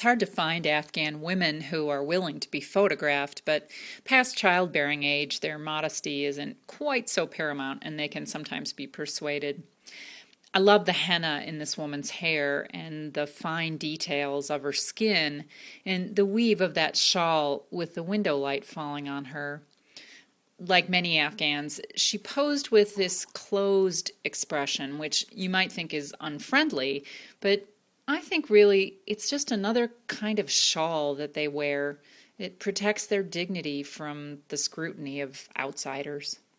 It's hard to find Afghan women who are willing to be photographed, but past childbearing age, their modesty isn't quite so paramount, and they can sometimes be persuaded. I love the henna in this woman's hair and the fine details of her skin and the weave of that shawl with the window light falling on her. Like many Afghans, she posed with this closed expression, which you might think is unfriendly, but I think really it's just another kind of shawl that they wear. It protects their dignity from the scrutiny of outsiders.